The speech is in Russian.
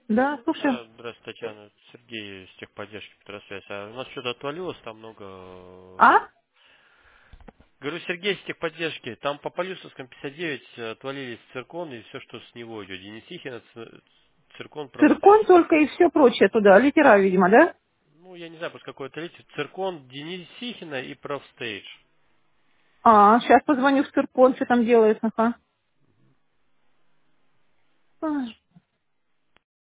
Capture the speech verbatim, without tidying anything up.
Да, слушаю. Да, здравствуйте, Татьяна. Сергей с техподдержки Петросвязь. А у нас что-то отвалилось, там много... э, А? Говорю, Сергей с техподдержки. Там по Полюсовском пятьдесят девять отвалились циркон и все, что с него идет. Денисихина, ц- циркон, Циркон правостейдж. только и все прочее туда. Литера, видимо, да? Ну, я не знаю, просто какой-то летит. Циркон, Денисихина и правостейдж. А, сейчас позвоню в циркон, что там делается. Ага. Ай.